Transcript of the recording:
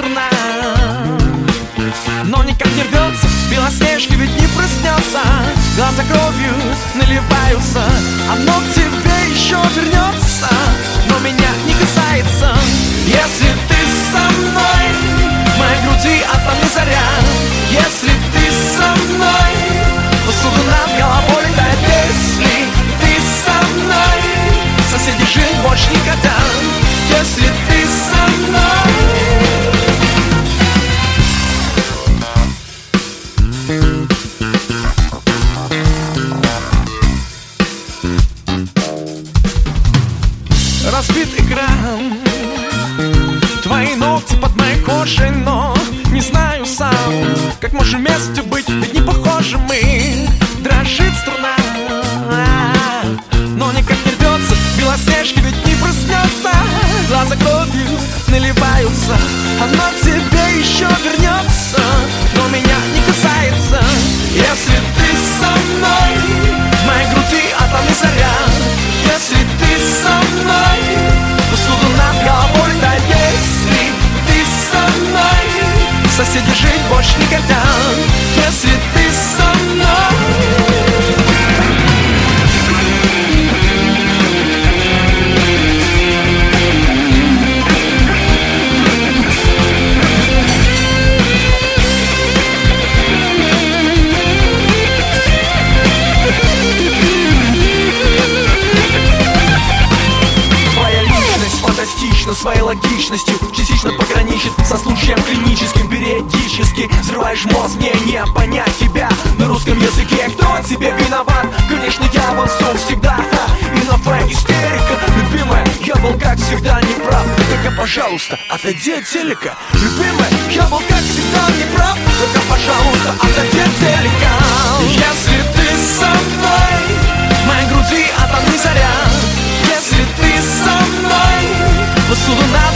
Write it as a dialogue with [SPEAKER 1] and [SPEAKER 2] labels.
[SPEAKER 1] струна, но никак не рвется. Белоснежка ведь не проснется. Глаза кровью наливаются. Оно к тебе еще вернется, но меня не касается. Если ты со мной, в моей груди атомная заря. Если ты со мной, посуду над головой летает. Если ты со мной, соседи жить больше не хотят. Если ты со мной. Разбит экран, твои ногти под моей кожей, но не знаю сам, как можем вместе быть, ведь не похожи мы. Дрожит струна, но никак не рвется. Белоснежка ведь не проснется. Глаза кровью наливаются. Она к тебе еще вернется, но меня не касается. Если ты со мной, в моей груди атомная заря. Если ты со мной, посуду над головой летает. Если ты со мной, соседи жить больше не хотят. Если ты со мной. Своей логичностью частично пограничит со случаем клиническим. Периодически взрываешь мозг, мне не понять тебя на русском языке. Кто тебе виноват? Конечно, я во всем всегда. И на фейк истерика. Любимая, я был как всегда неправ. Только, пожалуйста, отойди от телека. Любимая, я был как всегда неправ. Только, пожалуйста, отойди от телека. Если ты со мной, в моей груди атомная заря. Если ты со мной, посуду на